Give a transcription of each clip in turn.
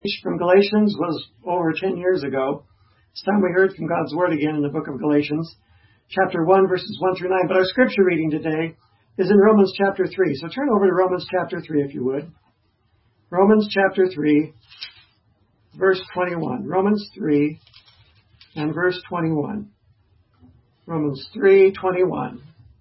From Galatians was over 10 years ago. It's time we heard from God's Word again in the book of Galatians, chapter 1, verses 1 through 9. But our scripture reading today is in Romans chapter 3. So turn over to Romans chapter 3 if you would. Romans chapter 3, verse 21. Romans 3 and verse 21. Romans 3:21.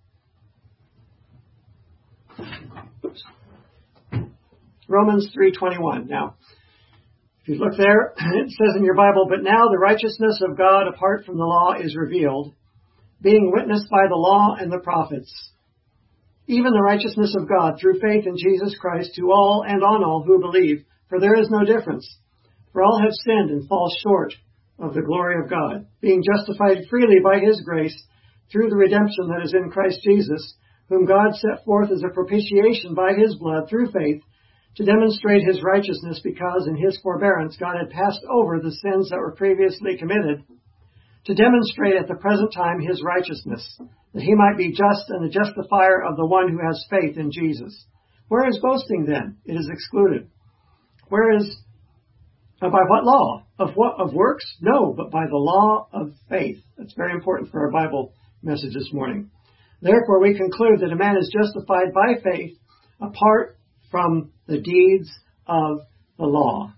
Romans 3:21. Now, if you look there, it says in your Bible, "But now the righteousness of God apart from the law is revealed, being witnessed by the law and the prophets, even the righteousness of God through faith in Jesus Christ to all and on all who believe. For there is no difference. For all have sinned and fall short of the glory of God, being justified freely by His grace through the redemption that is in Christ Jesus, whom God set forth as a propitiation by His blood through faith, to demonstrate His righteousness, because in His forbearance God had passed over the sins that were previously committed, to demonstrate at the present time His righteousness, that He might be just and the justifier of the one who has faith in Jesus. Where is boasting then? It is excluded. Where is, by what law? Of works? No, but by the law of faith." That's very important for our Bible message this morning. "Therefore we conclude that a man is justified by faith apart from the deeds of the law."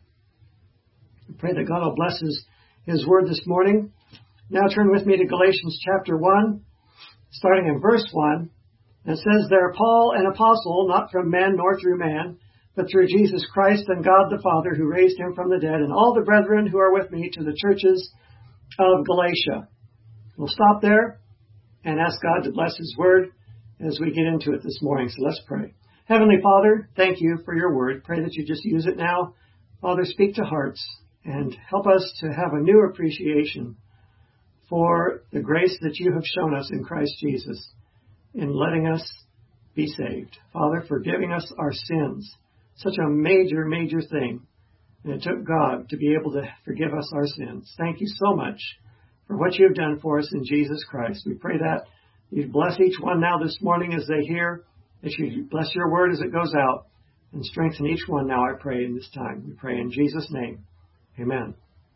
I pray that God will bless His word this morning. Now turn with me to Galatians chapter 1, starting in verse 1. It says there, "Paul, an apostle, not from men nor through man, but through Jesus Christ and God the Father, who raised Him from the dead, and all the brethren who are with me, to the churches of Galatia." We'll stop there and ask God to bless His word as we get into it this morning. So let's pray. Heavenly Father, thank You for Your word. Pray that You just use it now. Father, speak to hearts and help us to have a new appreciation for the grace that You have shown us in Christ Jesus in letting us be saved. Father, forgiving us our sins. Such a major, major thing. And it took God to be able to forgive us our sins. Thank You so much for what You have done for us in Jesus Christ. We pray that You bless each one now this morning as they hear, that You bless Your word as it goes out, and strengthen each one now, I pray, in this time. We pray in Jesus' name. Amen.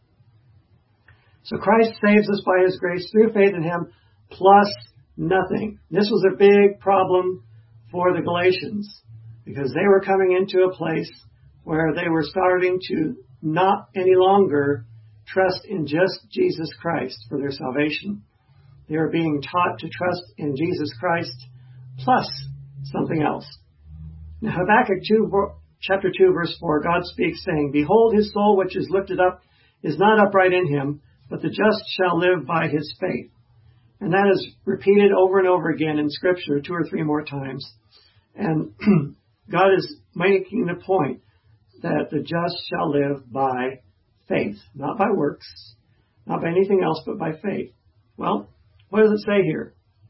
So Christ saves us by His grace through faith in Him, plus nothing. This was a big problem for the Galatians, because they were coming into a place where they were starting to not any longer trust in just Jesus Christ for their salvation. They were being taught to trust in Jesus Christ plus something else. Now, Habakkuk chapter 2, verse 4, God speaks, saying, "Behold, his soul which is lifted up is not upright in him, but the just shall live by his faith." And that is repeated over and over again in Scripture 2 or 3 more times. And God is making the point that the just shall live by faith, not by works, not by anything else, but by faith. Well, what does it say here?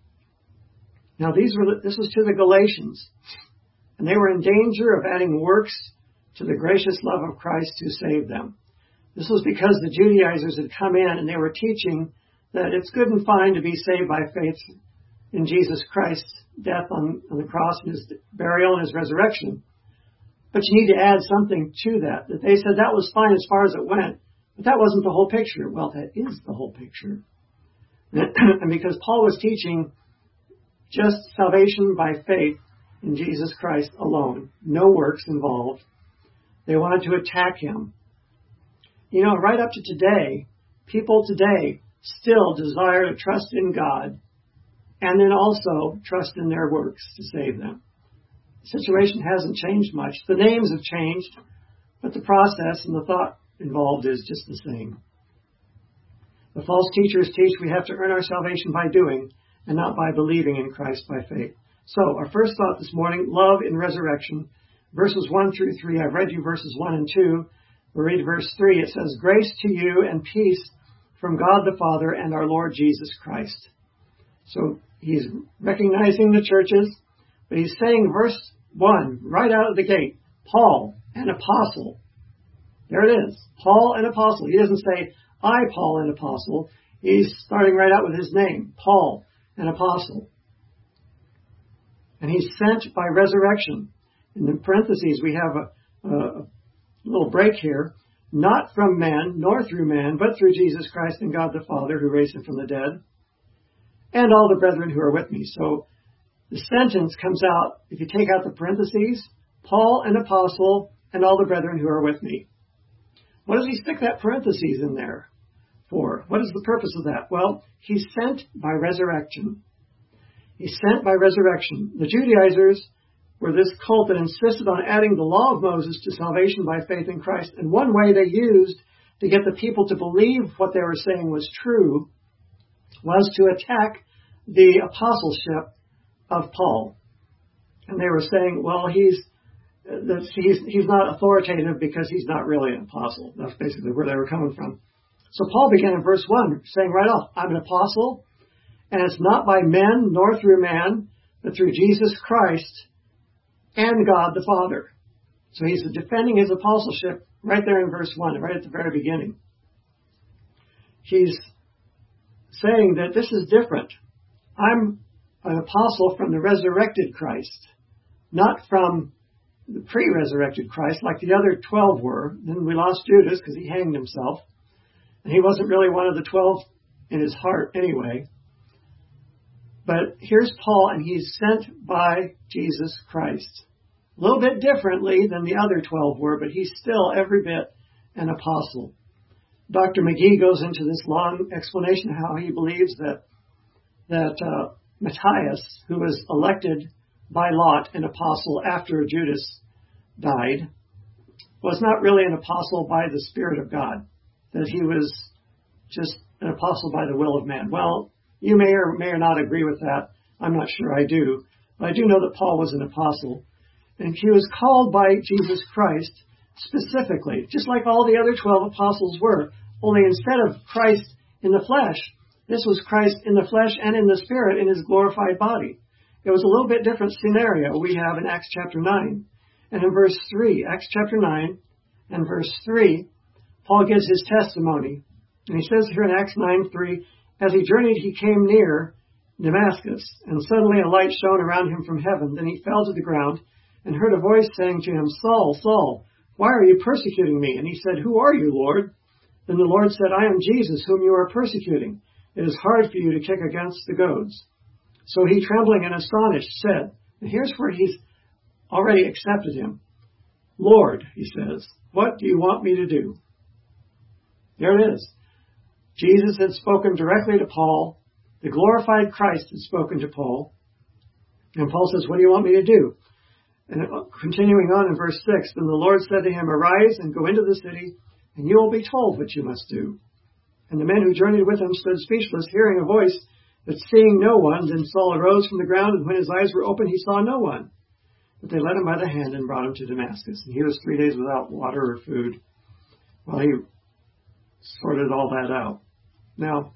Now, this was to the Galatians, and they were in danger of adding works to the gracious love of Christ who saved them. This was because the Judaizers had come in and they were teaching that it's good and fine to be saved by faith in Jesus Christ's death on the cross and His burial and His resurrection. But you need to add something to that. That they said that was fine as far as it went, but that wasn't the whole picture. Well, that is the whole picture. And because Paul was teaching just salvation by faith in Jesus Christ alone, no works involved, they wanted to attack him. You know, right up to today, people today still desire to trust in God and then also trust in their works to save them. The situation hasn't changed much. The names have changed, but the process and the thought involved is just the same. The false teachers teach we have to earn our salvation by doing and not by believing in Christ by faith. So, our first thought this morning, love in resurrection. Verses 1 through 3, I've read you verses 1 and 2. We'll read verse 3. It says, "Grace to you and peace from God the Father and our Lord Jesus Christ." So, he's recognizing the churches, but he's saying verse 1, right out of the gate, Paul, an apostle. There it is, Paul, an apostle. He doesn't say, "I, Paul, an apostle." He's starting right out with his name, Paul, an apostle. And he's sent by resurrection. In the parentheses, we have a little break here. not from men, nor through man, but through Jesus Christ and God the Father, who raised him from the dead, and all the brethren who are with me. So the sentence comes out, if you take out the parentheses, Paul, an apostle, and all the brethren who are with me. What does he stick that parentheses in there for? What is the purpose of that? Well, he's sent by resurrection. He's sent by resurrection. The Judaizers were this cult that insisted on adding the law of Moses to salvation by faith in Christ. And one way they used to get the people to believe what they were saying was true was to attack the apostleship of Paul. And they were saying, well, he's not authoritative because he's not really an apostle. That's basically where they were coming from. So Paul began in verse 1 saying right off, I'm an apostle, and it's not by men nor through man, but through Jesus Christ and God the Father. So he's defending his apostleship right there in verse 1, right at the very beginning. He's saying that this is different. I'm an apostle from the resurrected Christ, not from the pre-resurrected Christ like the other 12 were. Then we lost Judas because he hanged himself. And he wasn't really one of the 12 in his heart anyway. But here's Paul, and he's sent by Jesus Christ. A little bit differently than the other 12 were, but he's still every bit an apostle. Dr. McGee goes into this long explanation of how he believes that Matthias, who was elected by lot an apostle after Judas died, was not really an apostle by the Spirit of God, that he was just an apostle by the will of man. Well, you may or may not agree with that. I'm not sure I do. But I do know that Paul was an apostle. And he was called by Jesus Christ specifically, just like all the other 12 apostles were. Only instead of Christ in the flesh, this was Christ in the flesh and in the Spirit in his glorified body. It was a little bit different scenario we have in Acts chapter 9. And in verse 3, Acts chapter 9 and verse 3, Paul gives his testimony. And he says here in Acts 9:3, as he journeyed, he came near Damascus, and suddenly a light shone around him from heaven. Then he fell to the ground and heard a voice saying to him, Saul, Saul, why are you persecuting me? And he said, who are you, Lord? Then the Lord said, I am Jesus, whom you are persecuting. It is hard for you to kick against the goads. So he, trembling and astonished, said, and here's where he's already accepted him. Lord, he says, what do you want me to do? There it is. Jesus had spoken directly to Paul. The glorified Christ had spoken to Paul. And Paul says, what do you want me to do? And continuing on in verse 6, then the Lord said to him, arise and go into the city, and you will be told what you must do. And the men who journeyed with him stood speechless, hearing a voice, but seeing no one. Then Saul arose from the ground, and when his eyes were opened, he saw no one. But they led him by the hand and brought him to Damascus. And he was 3 days without water or food while he sorted all that out. Now,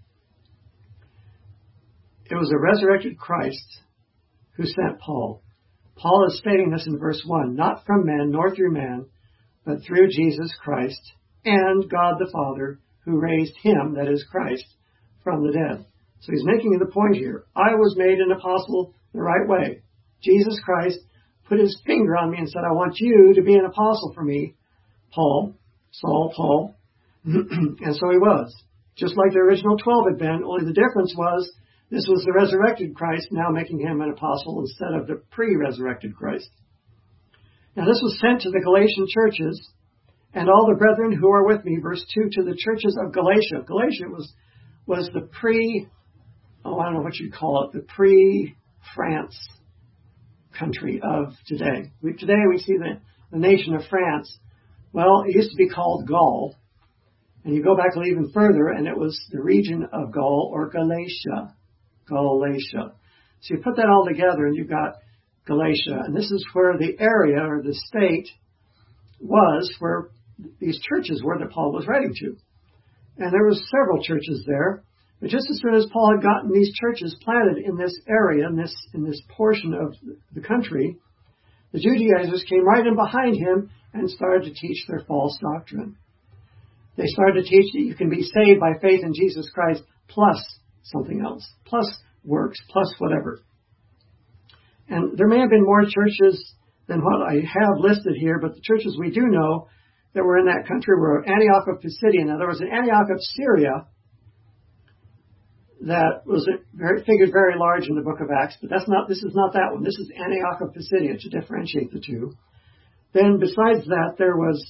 it was a resurrected Christ who sent Paul. Paul is stating this in verse 1, not from men nor through man, but through Jesus Christ and God the Father, who raised him, that is Christ, from the dead. So he's making the point here. I was made an apostle the right way. Jesus Christ put his finger on me and said, I want you to be an apostle for me, Paul, Saul, Paul. And so he was. Just like the original 12 had been, only the difference was this was the resurrected Christ now making him an apostle instead of the pre-resurrected Christ. Now this was sent to the Galatian churches and all the brethren who are with me, verse 2, to the churches of Galatia. Galatia was the I don't know what you'd call it, the pre-France country of today. Today we see the nation of France. Well, it used to be called Gaul. And you go back even further, and it was the region of Gaul or Galatia. Galatia. So you put that all together, and you've got Galatia. And this is where the area or the state was where these churches were that Paul was writing to. And there was several churches there. But just as soon as Paul had gotten these churches planted in this area, in this portion of the country, the Judaizers came right in behind him and started to teach their false doctrine. They started to teach that you can be saved by faith in Jesus Christ plus something else, plus works, plus whatever. And there may have been more churches than what I have listed here, but the churches we do know that were in that country were Antioch of Pisidia. Now, there was an Antioch of Syria that was figured very large in the book of Acts, but this is not that one. This is Antioch of Pisidia, to differentiate the two. Then besides that, there was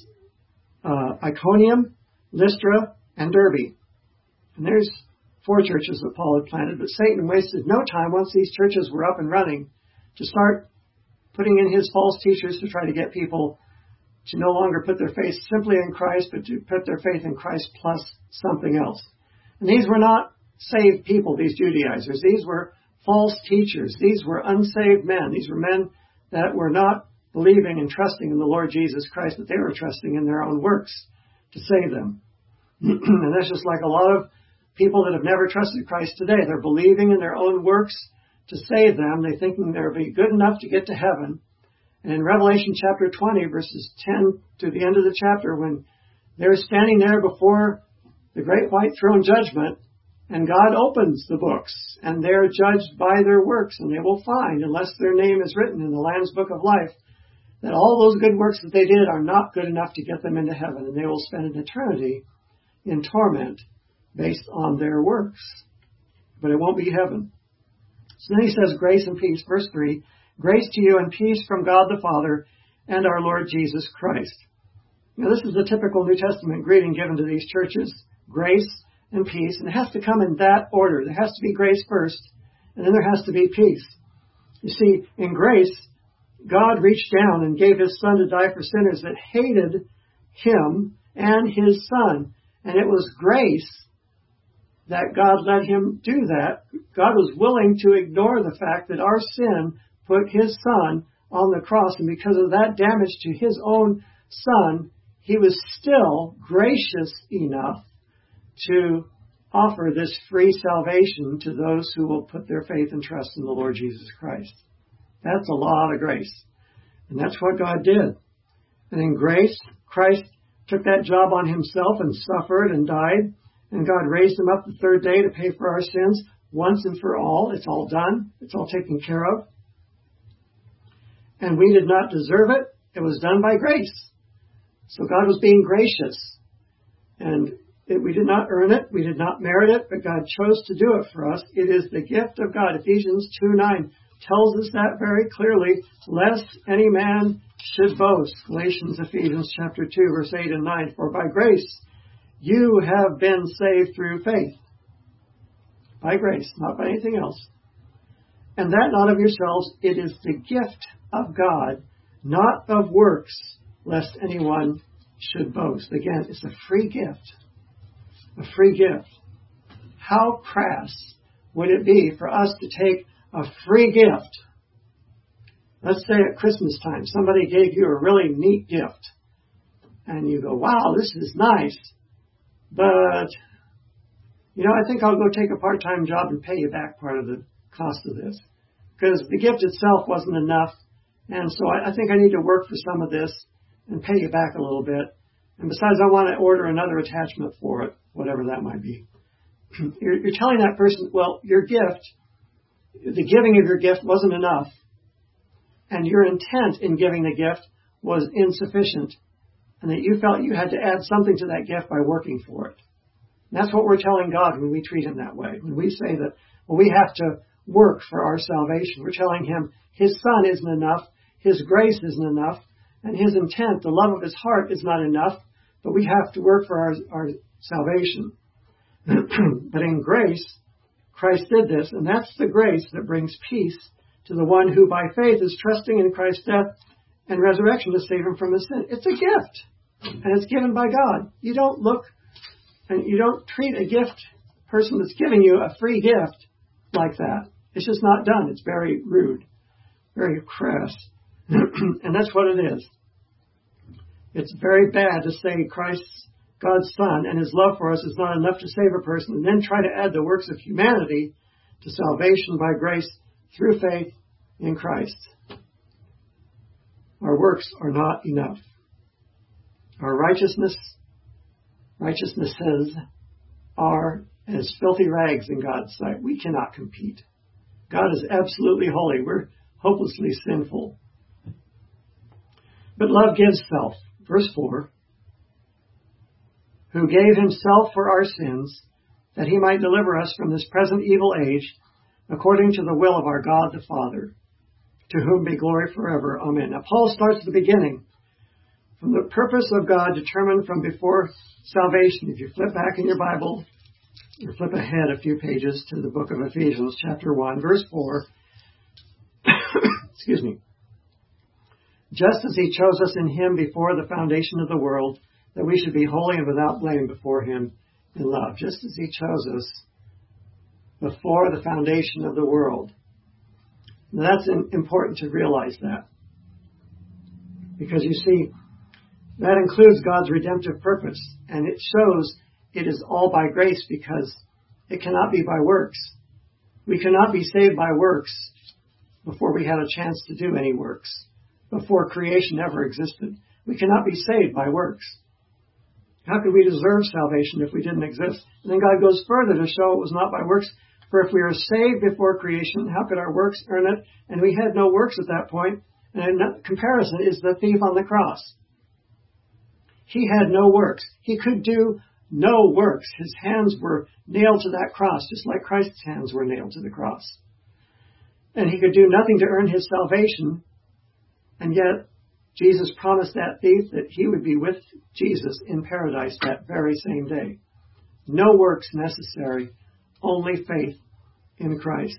Iconium, Lystra, and Derbe. And there's 4 churches that Paul had planted, but Satan wasted no time once these churches were up and running to start putting in his false teachers to try to get people to no longer put their faith simply in Christ, but to put their faith in Christ plus something else. And these were not saved people, these Judaizers. These were false teachers. These were unsaved men. These were men that were not believing and trusting in the Lord Jesus Christ, but they were trusting in their own works to save them. And that's just like a lot of people that have never trusted Christ today. They're believing in their own works to save them. They're thinking they'll be good enough to get to heaven. And in Revelation chapter 20, verses 10 to the end of the chapter, when they're standing there before the great white throne judgment, and God opens the books, and they're judged by their works, and they will find, unless their name is written in the Lamb's Book of Life, that all those good works that they did are not good enough to get them into heaven, and they will spend an eternity in torment based on their works. But it won't be heaven. So then he says, grace and peace. Verse 3, grace to you and peace from God the Father and our Lord Jesus Christ. Now this is the typical New Testament greeting given to these churches. Grace and peace. And it has to come in that order. There has to be grace first, and then there has to be peace. You see, in grace, God reached down and gave his Son to die for sinners that hated him and his Son. And it was grace that God let him do that. God was willing to ignore the fact that our sin put his Son on the cross. And because of that damage to his own Son, he was still gracious enough to offer this free salvation to those who will put their faith and trust in the Lord Jesus Christ. That's a lot of grace. And that's what God did. And in grace, Christ took that job on himself and suffered and died. And God raised him up the third day to pay for our sins once and for all. It's all done. It's all taken care of. And we did not deserve it. It was done by grace. So God was being gracious. And we did not earn it. We did not merit it, but God chose to do it for us. It is the gift of God. Ephesians 2:9 tells us that very clearly, lest any man should boast. Ephesians chapter 2, verse 8 and 9. For by grace you have been saved through faith. By grace, not by anything else. And that not of yourselves, it is the gift of God, not of works, lest anyone should boast. Again, it's a free gift. A free gift. How crass would it be for us to take a free gift? Let's say at Christmas time, somebody gave you a really neat gift. And you go, wow, this is nice. But, I think I'll go take a part-time job and pay you back part of the cost of this. Because the gift itself wasn't enough. And so I think I need to work for some of this and pay you back a little bit. And besides, I want to order another attachment for it, whatever that might be. You're telling that person, well, your gift, the giving of your gift wasn't enough. And your intent in giving the gift was insufficient. And that you felt you had to add something to that gift by working for it. And that's what we're telling God when we treat him that way. When we say that, well, we have to work for our salvation. We're telling him his Son isn't enough. His grace isn't enough. And his intent, the love of his heart, is not enough. But we have to work for our salvation. But in grace, Christ did this. And that's the grace that brings peace to the one who by faith is trusting in Christ's death and resurrection to save him from his sin. It's a gift. And it's given by God. You don't look and you don't treat a person that's giving you a free gift like that. It's just not done. It's very rude, very crass. And that's what it is. It's very bad to say Christ's, God's Son, and his love for us is not enough to save a person, and then try to add the works of humanity to salvation by grace through faith in Christ. Our works are not enough. Our righteousnesses are as filthy rags in God's sight. We cannot compete. God is absolutely holy. We're hopelessly sinful. But love gives self. Verse 4, who gave himself for our sins, that he might deliver us from this present evil age, according to the will of our God the Father, to whom be glory forever. Amen. Now Paul starts at the beginning, from the purpose of God determined from before salvation. If you flip back in your Bible, or flip ahead a few pages to the book of Ephesians, chapter 1, verse 4, excuse me. Just as he chose us in him before the foundation of the world, that we should be holy and without blame before him in love. Just as he chose us before the foundation of the world. Now that's important to realize that. Because you see, that includes God's redemptive purpose. And it shows it is all by grace, because it cannot be by works. We cannot be saved by works before we had a chance to do any works, before creation ever existed. We cannot be saved by works. How could we deserve salvation if we didn't exist? And then God goes further to show it was not by works. For if we are saved before creation, how could our works earn it? And we had no works at that point. And in comparison is the thief on the cross. He had no works. He could do no works. His hands were nailed to that cross, just like Christ's hands were nailed to the cross. And he could do nothing to earn his salvation. And yet, Jesus promised that thief that he would be with Jesus in paradise that very same day. No works necessary, only faith in Christ.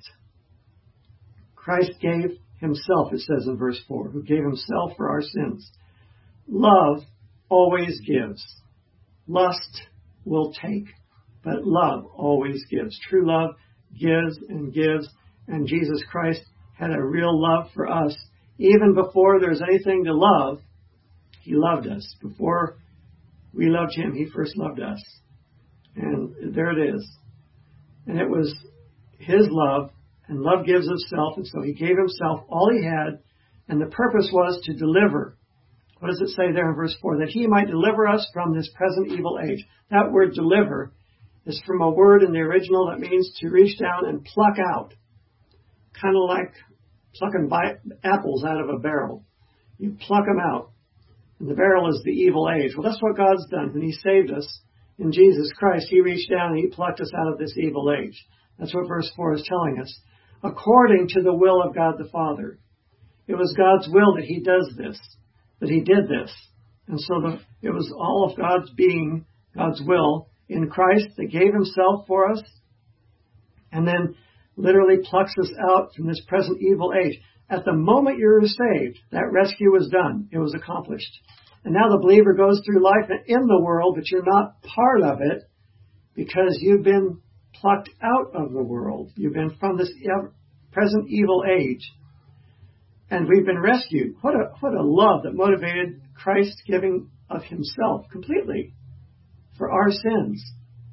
Christ gave himself, it says in verse 4, who gave himself for our sins. Love always gives. Lust will take, but love always gives. True love gives and gives, and Jesus Christ had a real love for us. Even before there's anything to love, he loved us. Before we loved him, he first loved us. And there it is. And it was his love, and love gives of self, and so he gave himself all he had, and the purpose was to deliver. What does it say there in verse 4? That he might deliver us from this present evil age. That word deliver is from a word in the original that means to reach down and pluck out. Kind of like plucking apples out of a barrel. You pluck them out. And the barrel is the evil age. Well, that's what God's done. When he saved us in Jesus Christ, he reached down and he plucked us out of this evil age. That's what verse 4 is telling us. According to the will of God the Father. It was God's will that he does this, that he did this. And so it was all of God's being, God's will in Christ that gave himself for us. And then literally plucks us out from this present evil age. At the moment you were saved, that rescue was done. It was accomplished. And now the believer goes through life in the world, but you're not part of it because you've been plucked out of the world. You've been from this present evil age. And we've been rescued. What a love that motivated Christ's giving of himself completely for our sins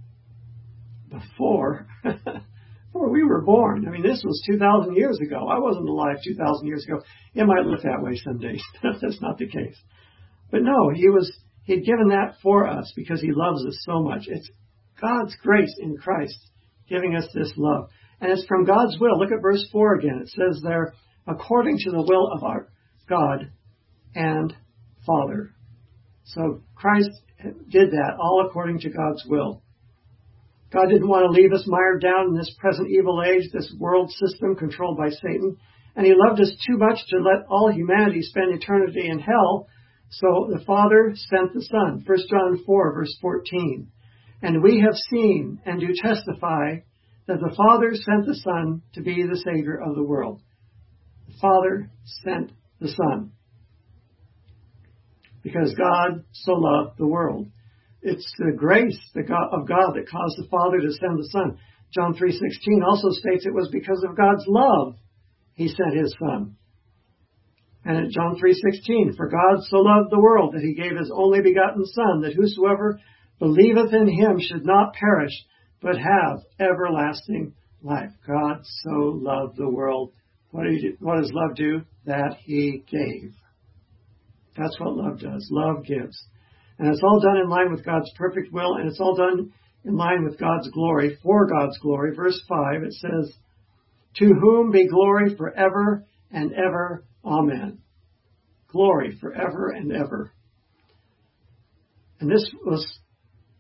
before we were born. I mean, this was 2,000 years ago. I wasn't alive 2,000 years ago. It might look that way some days. That's not the case. But no, he'd given that for us because he loves us so much. It's God's grace in Christ giving us this love. And it's from God's will. Look at verse 4 again. It says there, according to the will of our God and Father. So Christ did that all according to God's will. God didn't want to leave us mired down in this present evil age, this world system controlled by Satan. And he loved us too much to let all humanity spend eternity in hell. So the Father sent the Son. 1 John 4, verse 14. And we have seen and do testify that the Father sent the Son to be the Savior of the world. The Father sent the Son. Because God so loved the world. It's the grace of God that caused the Father to send the Son. John 3:16 also states it was because of God's love he sent his Son. And at John 3:16, for God so loved the world that he gave his only begotten Son, that whosoever believeth in him should not perish, but have everlasting life. God so loved the world. What does love do? That he gave. That's what love does. Love gives. And it's all done in line with God's perfect will, and it's all done in line with God's glory, for God's glory. Verse 5, it says, to whom be glory forever and ever. Amen. Glory forever and ever. And this was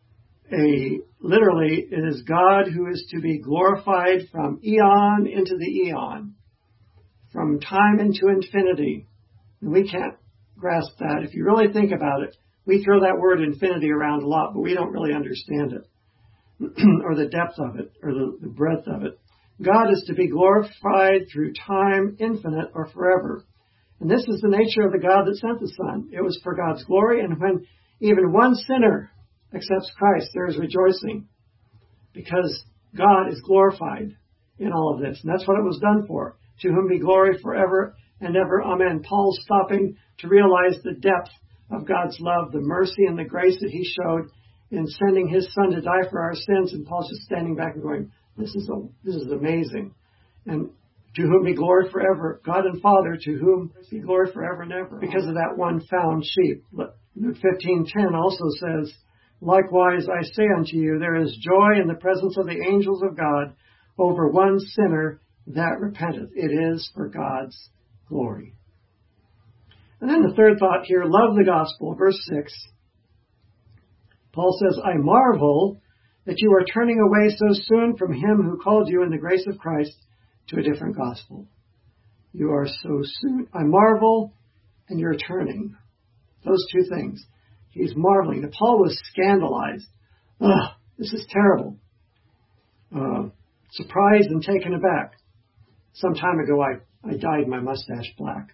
literally, it is God who is to be glorified from eon into the eon, from time into infinity. And we can't grasp that. If you really think about it, we throw that word infinity around a lot, but we don't really understand it, or the depth of it, or the breadth of it. God is to be glorified through time, infinite, or forever. And this is the nature of the God that sent the Son. It was for God's glory, and when even one sinner accepts Christ, there is rejoicing, because God is glorified in all of this. And that's what it was done for. To whom be glory forever and ever. Amen. Paul's stopping to realize the depth of God's love, the mercy and the grace that he showed in sending his Son to die for our sins. And Paul's just standing back and going, this is amazing. And to whom be glory forever, God and Father, to whom be glory forever and ever, because of that one found sheep. Luke 15:10 also says, likewise I say unto you, there is joy in the presence of the angels of God over one sinner that repenteth. It is for God's glory. And then the third thought here, love the gospel, verse 6. Paul says, I marvel that you are turning away so soon from him who called you in the grace of Christ to a different gospel. You are so soon. I marvel, and you're turning. Those two things. He's marveling. And Paul was scandalized. This is terrible. Surprised and taken aback. Some time ago, I dyed my mustache black.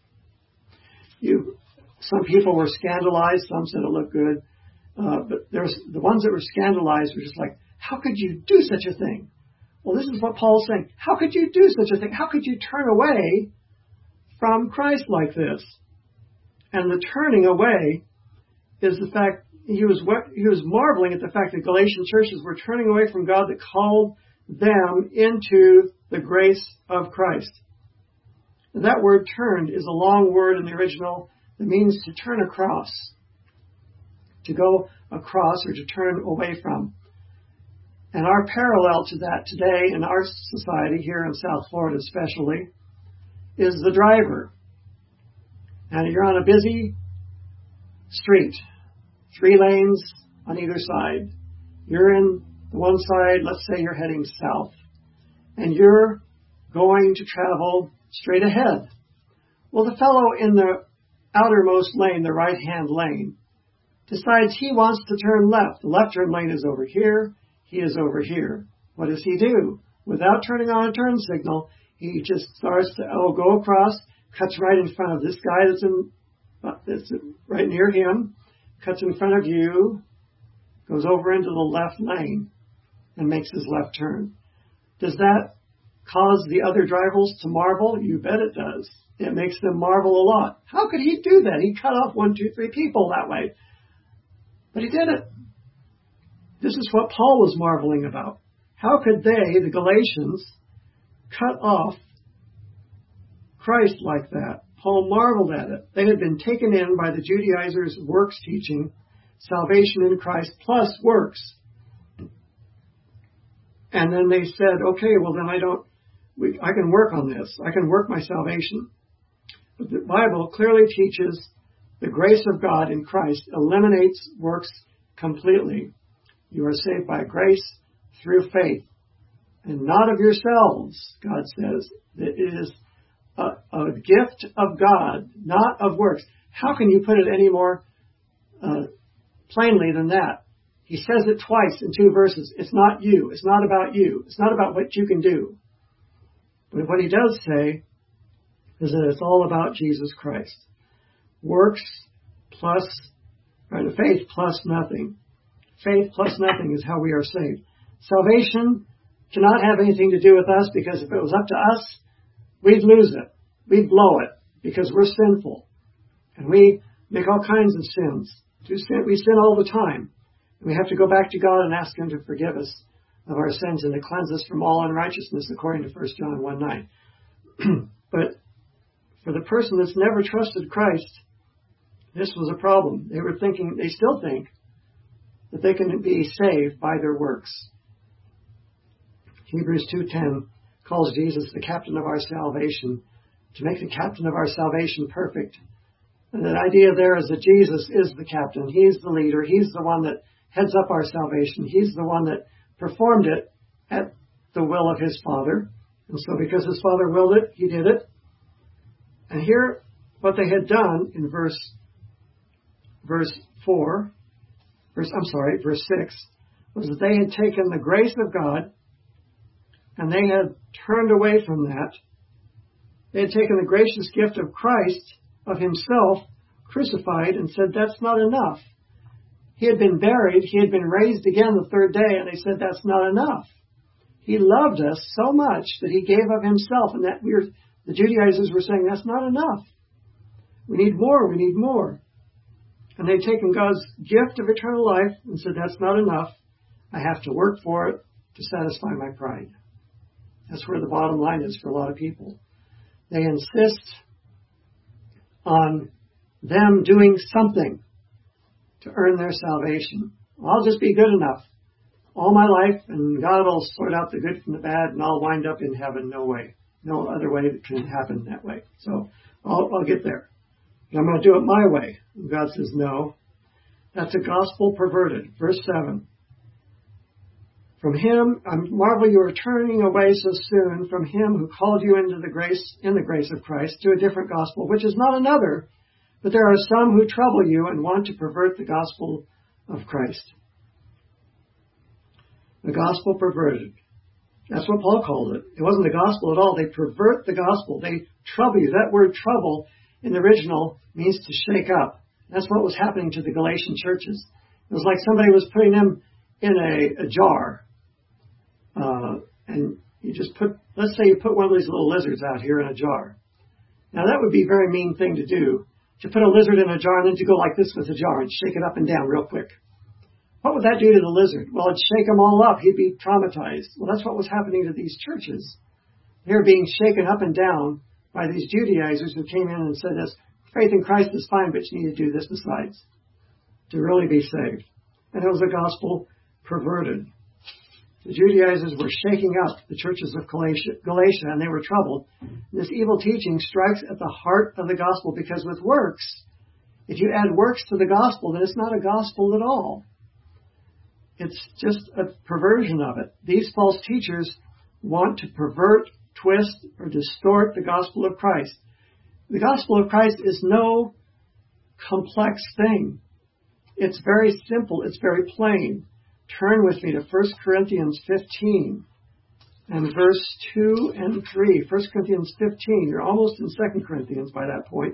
Some people were scandalized. Some said it looked good. But there's the ones that were scandalized were just like, how could you do such a thing? Well, this is what Paul's saying. How could you do such a thing? How could you turn away from Christ like this? And the turning away is the fact he was marveling at the fact that Galatian churches were turning away from God that called them into the grace of Christ. And that word turned is a long word in the original that means to turn across, to go across or to turn away from. And our parallel to that today in our society, here in South Florida especially, is the driver. And you're on a busy street, 3 lanes on either side. You're in the one side, let's say you're heading south, and you're going to travel straight ahead. Well, the fellow in the outermost lane, the right-hand lane, decides he wants to turn left. The left turn lane is over here. He is over here. What does he do? Without turning on a turn signal, he just starts to go across, cuts right in front of this guy that's right near him, cuts in front of you, goes over into the left lane, and makes his left turn. Does that cause the other drivers to marvel? You bet it does. It makes them marvel a lot. How could he do that? He cut off 1, 2, 3 people that way. But he did it. This is what Paul was marveling about. How could they, the Galatians, cut off Christ like that? Paul marveled at it. They had been taken in by the Judaizers' works teaching, salvation in Christ plus works. And then they said, okay, well then I can work on this. I can work my salvation. But the Bible clearly teaches the grace of God in Christ eliminates works completely. You are saved by grace through faith, and not of yourselves, God says. It is a gift of God, not of works. How can you put it any more plainly than that? He says it twice in 2 verses. It's not you. It's not about you. It's not about what you can do. But what he does say is that it's all about Jesus Christ. Works plus, faith plus nothing. Faith plus nothing is how we are saved. Salvation cannot have anything to do with us, because if it was up to us, we'd lose it. We'd blow it because we're sinful. And we make all kinds of sins. We sin all the time. And we have to go back to God and ask Him to forgive us of our sins and to cleanse us from all unrighteousness, according to 1 John 1:9. But for the person that's never trusted Christ, this was a problem. They still think, that they can be saved by their works. Hebrews 2:10 calls Jesus the captain of our salvation, to make the captain of our salvation perfect. And the idea there is that Jesus is the captain. He's the leader. He's the one that heads up our salvation. He's the one that performed it at the will of his Father. And so because his Father willed it, he did it. And here, what they had done in verse 6, was that they had taken the grace of God and they had turned away from that. They had taken the gracious gift of Christ, of himself, crucified, and said, that's not enough. He had been buried, he had been raised again the third day, and they said, that's not enough. He loved us so much that he gave of himself, and that the Judaizers were saying, that's not enough. We need more, we need more. And they'd taken God's gift of eternal life and said, that's not enough. I have to work for it to satisfy my pride. That's where the bottom line is for a lot of people. They insist on them doing something to earn their salvation. I'll just be good enough all my life, and God will sort out the good from the bad, and I'll wind up in heaven. No way. No other way that can happen that way. So I'll get there. I'm going to do it my way. And God says, no. That's a gospel perverted. Verse 7. From him, I marvel you are turning away so soon from him who called you into the grace of Christ to a different gospel, which is not another, but there are some who trouble you and want to pervert the gospel of Christ. The gospel perverted. That's what Paul called it. It wasn't the gospel at all. They pervert the gospel. They trouble you. That word trouble in the original means to shake up. That's what was happening to the Galatian churches. It was like somebody was putting them in a jar. And you just let's say you put one of these little lizards out here in a jar. Now that would be a very mean thing to do, to put a lizard in a jar and then to go like this with the jar and shake it up and down real quick. What would that do to the lizard? Well, it'd shake him all up. He'd be traumatized. Well, that's what was happening to these churches. They're being shaken up and down by these Judaizers who came in and said this, faith in Christ is fine, but you need to do this besides to really be saved. And it was a gospel perverted. The Judaizers were shaking up the churches of Galatia, and they were troubled. This evil teaching strikes at the heart of the gospel, because with works, if you add works to the gospel, then it's not a gospel at all. It's just a perversion of it. These false teachers want to pervert, twist, or distort the gospel of Christ. The gospel of Christ is no complex thing. It's very simple. It's very plain. Turn with me to 1 Corinthians 15 and verse 2 and 3. 1 Corinthians 15. You're almost in 2 Corinthians by that point.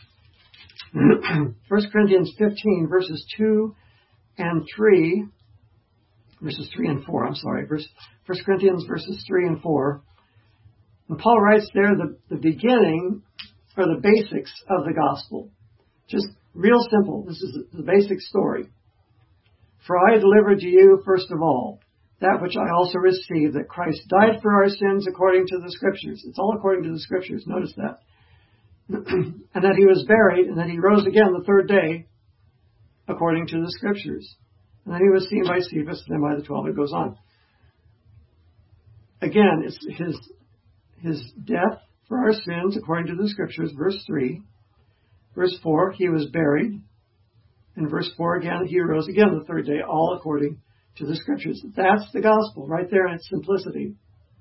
1 Corinthians 15, verses 2 and 3. Verses 3 and 4, I'm sorry. 1 Corinthians verses 3 and 4. And Paul writes there the beginning, or the basics of the gospel. Just real simple. This is the basic story. For I delivered to you, first of all, that which I also received, that Christ died for our sins according to the Scriptures. It's all according to the Scriptures. Notice that. And that he was buried, and that he rose again the third day according to the Scriptures. And then he was seen by Cephas, and then by the 12. It goes on. Again, it's his death for our sins according to the Scriptures, verse 3. Verse 4, he was buried. And verse 4 again, he rose again the third day, all according to the Scriptures. That's the gospel right there in its simplicity.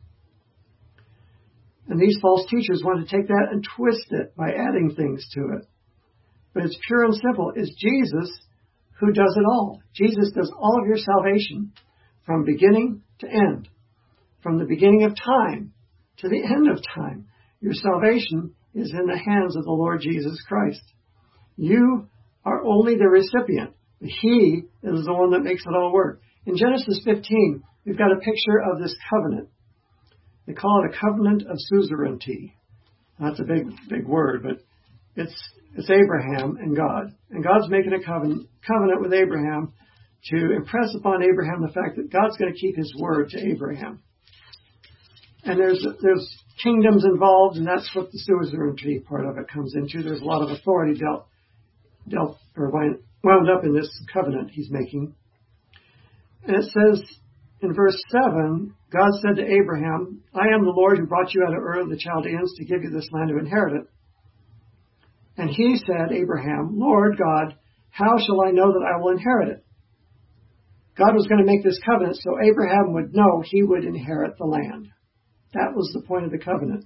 And these false teachers want to take that and twist it by adding things to it. But it's pure and simple. It's Jesus who does it all. Jesus does all of your salvation from beginning to end. From the beginning of time to the end of time. Your salvation is in the hands of the Lord Jesus Christ. You are only the recipient. He is the one that makes it all work. In Genesis 15, we've got a picture of this covenant. They call it a covenant of suzerainty. That's a big word, but it's Abraham and God. And God's making a covenant with Abraham to impress upon Abraham the fact that God's going to keep his word to Abraham. And there's kingdoms involved, and that's what the suzerainty part of it comes into. There's a lot of authority wound up in this covenant he's making. And it says in verse 7, God said to Abraham, I am the Lord who brought you out of Ur of the Chaldeans to give you this land to inherit it. And he said, Abraham, Lord God, how shall I know that I will inherit it? God was going to make this covenant so Abraham would know he would inherit the land. That was the point of the covenant.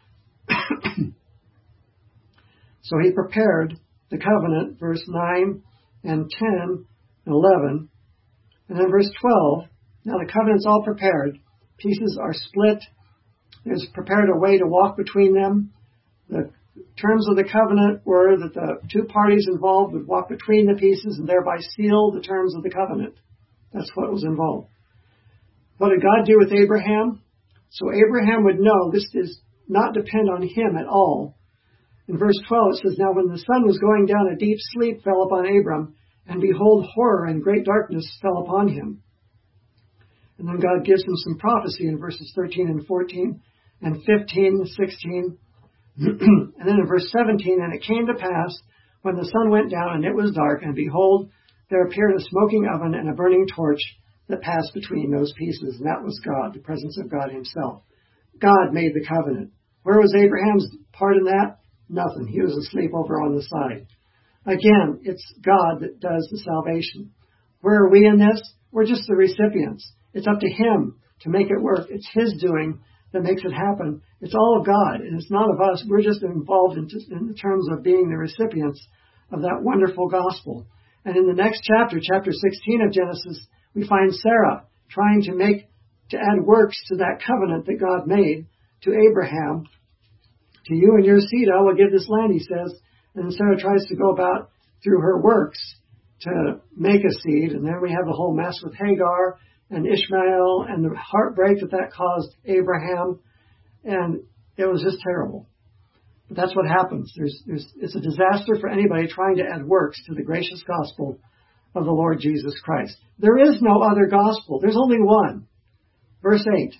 So he prepared the covenant, verse 9 and 10 and 11. And then verse 12, now the covenant's all prepared. Pieces are split. There's prepared a way to walk between them. The terms of the covenant were that the two parties involved would walk between the pieces and thereby seal the terms of the covenant. That's what was involved. What did God do with Abraham? So Abraham would know this does not depend on him at all. In verse 12 it says, now when the sun was going down, a deep sleep fell upon Abram, and behold, horror and great darkness fell upon him. And then God gives him some prophecy in verses 13 and 14 and 15 and 16. And then in verse 17, and it came to pass when the sun went down and it was dark, and behold, there appeared a smoking oven and a burning torch that passed between those pieces. And that was God, the presence of God himself. God made the covenant. Where was Abraham's part in that? Nothing. He was asleep over on the side. Again, it's God that does the salvation. Where are we in this? We're just the recipients. It's up to him to make it work. It's his doing that makes it happen. It's all of God, and it's not of us. We're just involved in the terms of being the recipients of that wonderful gospel. And in the next chapter, chapter 16 of Genesis, we find Sarah trying to add works to that covenant that God made to Abraham. To you and your seed I will give this land, he says. And then Sarah tries to go about through her works to make a seed. And then we have the whole mess with Hagar and Ishmael and the heartbreak that caused Abraham. And it was just terrible. But that's what happens. It's a disaster for anybody trying to add works to the gracious gospel of the Lord Jesus Christ. There is no other gospel. There's only one. Verse 8.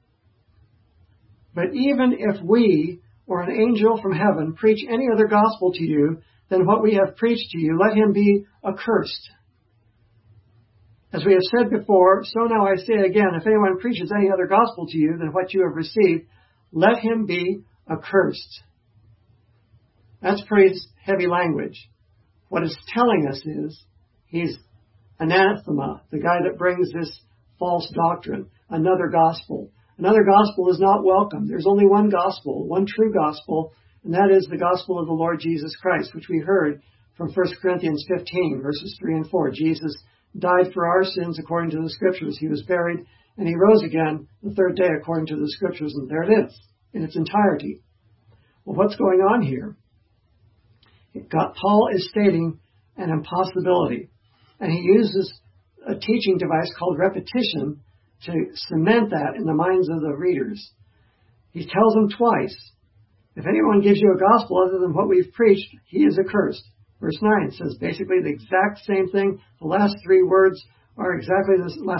But even if we or an angel from heaven preach any other gospel to you than what we have preached to you, let him be accursed. As we have said before, so now I say again, if anyone preaches any other gospel to you than what you have received, let him be accursed. That's pretty heavy language. What it's telling us is he's anathema, the guy that brings this false doctrine, another gospel. Another gospel is not welcome. There's only one gospel, one true gospel, and that is the gospel of the Lord Jesus Christ, which we heard from 1 Corinthians 15, verses 3 and 4. Jesus died for our sins according to the Scriptures. He was buried, and he rose again the third day according to the Scriptures, and there it is in its entirety. Well, what's going on here? Paul is stating an impossibility, and he uses a teaching device called repetition to cement that in the minds of the readers. He tells them twice, if anyone gives you a gospel other than what we've preached, he is accursed. Verse 9 says basically the exact same thing. The last four words are exactly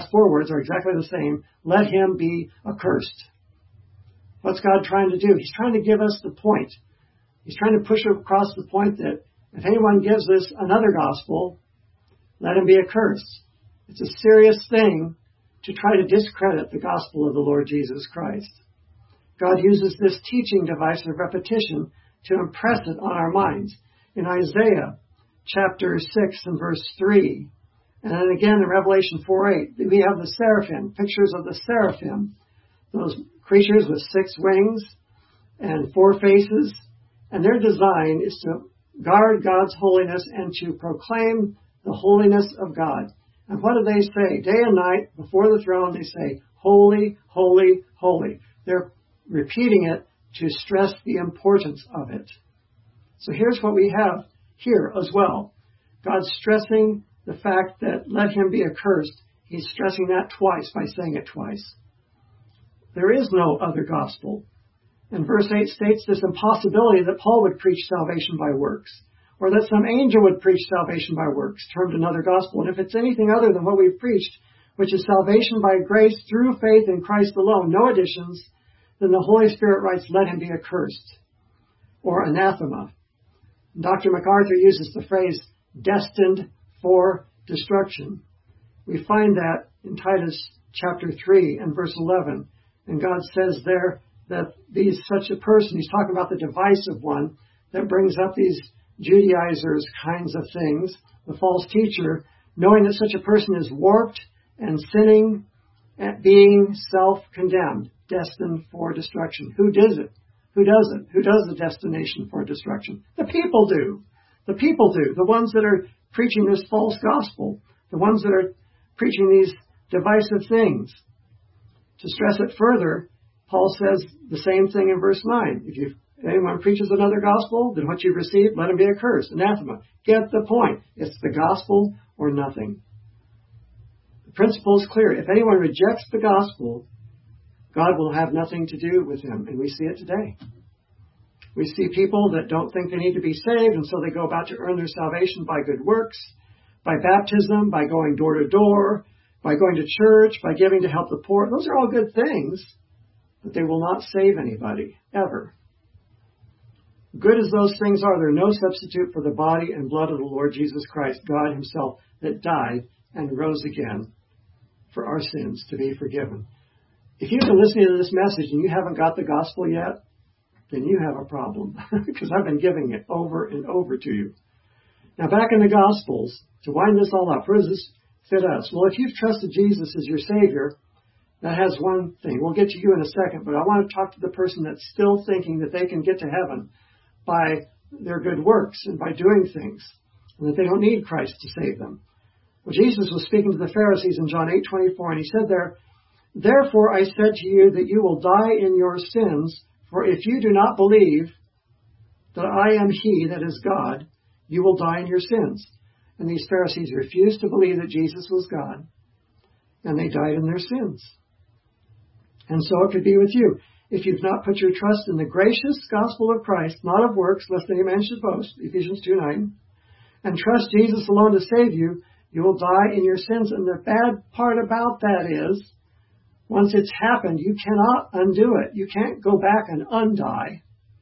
the same. Let him be accursed. What's God trying to do? He's trying to give us the point. He's trying to push across the point that if anyone gives us another gospel, let him be accursed. It's a serious thing to try to discredit the gospel of the Lord Jesus Christ. God uses this teaching device of repetition to impress it on our minds. In Isaiah chapter 6 and verse 3, and then again in Revelation 4:8, we have the seraphim, pictures of the seraphim, those creatures with 6 wings and 4 faces, and their design is to guard God's holiness and to proclaim the holiness of God. And what do they say? Day and night, before the throne, they say, holy, holy, holy. They're repeating it to stress the importance of it. So here's what we have here as well. God's stressing the fact that let him be accursed. He's stressing that twice by saying it twice. There is no other gospel. And verse 8 states this impossibility that Paul would preach salvation by works, or that some angel would preach salvation by works, termed another gospel. And if it's anything other than what we've preached, which is salvation by grace through faith in Christ alone, no additions, then the Holy Spirit writes, let him be accursed, or anathema. Dr. MacArthur uses the phrase, destined for destruction. We find that in Titus chapter 3 and verse 11. And God says there that such a person, he's talking about the divisive one that brings up these Judaizers kinds of things, the false teacher, knowing that such a person is warped and sinning at being self-condemned, destined for destruction. Who does it? Who does it? Who does the destination for destruction? The people do. The people do. The ones that are preaching this false gospel. The ones that are preaching these divisive things. To stress it further, Paul says the same thing in verse 9. If anyone preaches another gospel than what you've received, let him be accursed. Anathema. Get the point. It's the gospel or nothing. The principle is clear. If anyone rejects the gospel, God will have nothing to do with him. And we see it today. We see people that don't think they need to be saved, and so they go about to earn their salvation by good works, by baptism, by going door to door, by going to church, by giving to help the poor. Those are all good things, but they will not save anybody, ever. Good as those things are, they're no substitute for the body and blood of the Lord Jesus Christ, God himself, that died and rose again for our sins to be forgiven. If you've been listening to this message and you haven't got the gospel yet, then you have a problem, because I've been giving it over and over to you. Now, back in the Gospels, to wind this all up, where does this fit us? Well, if you've trusted Jesus as your Savior, that has one thing. We'll get to you in a second, but I want to talk to the person that's still thinking that they can get to heaven by their good works and by doing things, and that they don't need Christ to save them. Well, Jesus was speaking to the Pharisees in John 8:24, and he said there, "Therefore I said to you that you will die in your sins, for if you do not believe that I am he that is God, you will die in your sins." And these Pharisees refused to believe that Jesus was God, and they died in their sins. And so it could be with you. If you've not put your trust in the gracious gospel of Christ, not of works, lest any man should boast, Ephesians 2:9, and trust Jesus alone to save you, you will die in your sins. And the bad part about that is, once it's happened, you cannot undo it. You can't go back and undie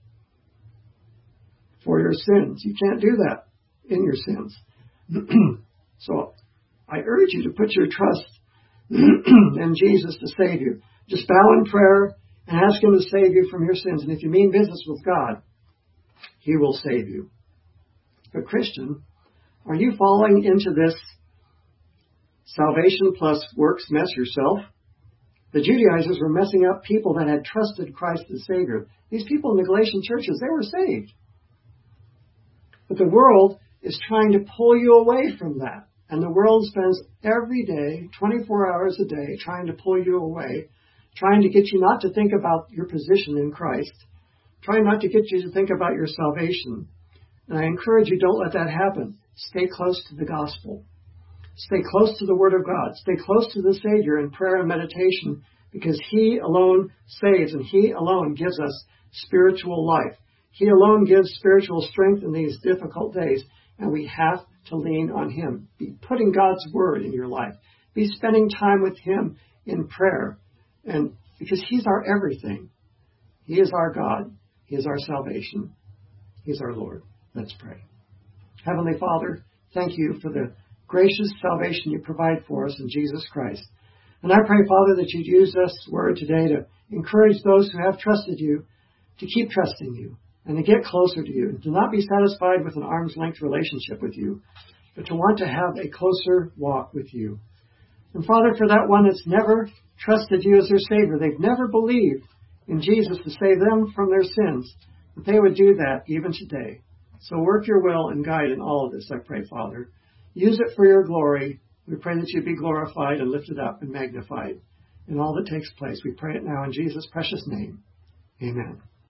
for your sins. You can't do that in your sins. So I urge you to put your trust in Jesus to save you. Just bow in prayer and ask him to save you from your sins. And if you mean business with God, he will save you. But Christian, are you falling into this salvation plus works mess yourself? The Judaizers were messing up people that had trusted Christ as Savior. These people in the Galatian churches, they were saved. But the world is trying to pull you away from that. And the world spends every day, 24 hours a day, trying to pull you away, trying to get you not to think about your position in Christ, trying not to get you to think about your salvation. And I encourage you, don't let that happen. Stay close to the gospel. Stay close to the Word of God. Stay close to the Savior in prayer and meditation, because he alone saves and he alone gives us spiritual life. He alone gives spiritual strength in these difficult days, and we have to lean on him. Be putting God's Word in your life. Be spending time with him in prayer, and because he's our everything. He is our God. He is our salvation. He is our Lord. Let's pray. Heavenly Father, thank you for the gracious salvation you provide for us in Jesus Christ. And I pray, Father, that you'd use this word today to encourage those who have trusted you to keep trusting you and to get closer to you, and to not be satisfied with an arm's length relationship with you, but to want to have a closer walk with you. And Father, for that one that's never trusted you as their Savior, they've never believed in Jesus to save them from their sins, that they would do that even today. So work your will and guide in all of this, I pray, Father. Use it for your glory. We pray that you be glorified and lifted up and magnified in all that takes place. We pray it now in Jesus' precious name. Amen.